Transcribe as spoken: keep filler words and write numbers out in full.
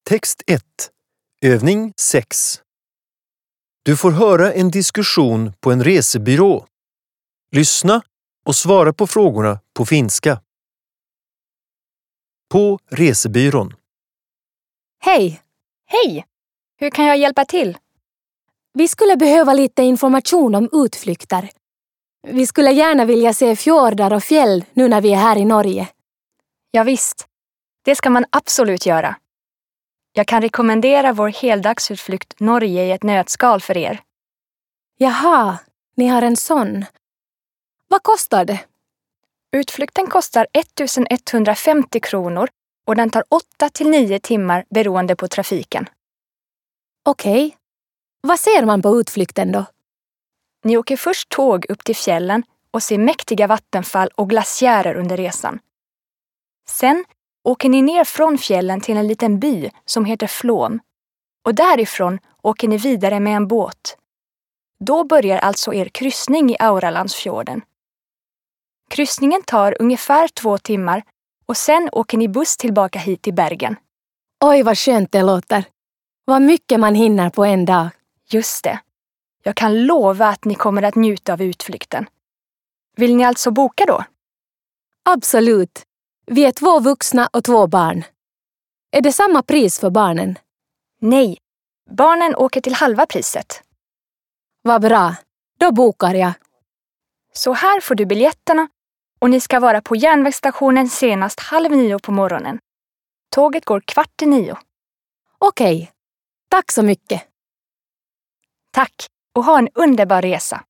Text ett. Övning sex. Du får höra en diskussion på en resebyrå. Lyssna och svara på frågorna på finska. På resebyrån. Hej! Hej! Hur kan jag hjälpa till? Vi skulle behöva lite information om utflykter. Vi skulle gärna vilja se fjordar och fjäll nu när vi är här i Norge. Ja, visst. Det ska man absolut göra. Jag kan rekommendera vår heldagsutflykt Norge i ett nötskal för er. Jaha, ni har en sån. Vad kostar det? Utflykten kostar ettusenetthundrafemtio kronor och den tar åtta till nio timmar beroende på trafiken. Okej. Vad ser man på utflykten då? Ni åker först tåg upp till fjällen och ser mäktiga vattenfall och glaciärer under resan. Sen åker ni ner från fjällen till en liten by som heter Flåm. Och därifrån åker ni vidare med en båt. Då börjar alltså er kryssning i Auralandsfjorden. Kryssningen tar ungefär två timmar och sen åker ni buss tillbaka hit till Bergen. Oj, vad skönt det låter. Vad mycket man hinner på en dag. Just det. Jag kan lova att ni kommer att njuta av utflykten. Vill ni alltså boka då? Absolut. Vi är två vuxna och två barn. Är det samma pris för barnen? Nej, barnen åker till halva priset. Vad bra. Då bokar jag. Så här får du biljetterna och ni ska vara på järnvägsstationen senast halv nio på morgonen. Tåget går kvart i nio. Okej. Tack så mycket. Tack och ha en underbar resa.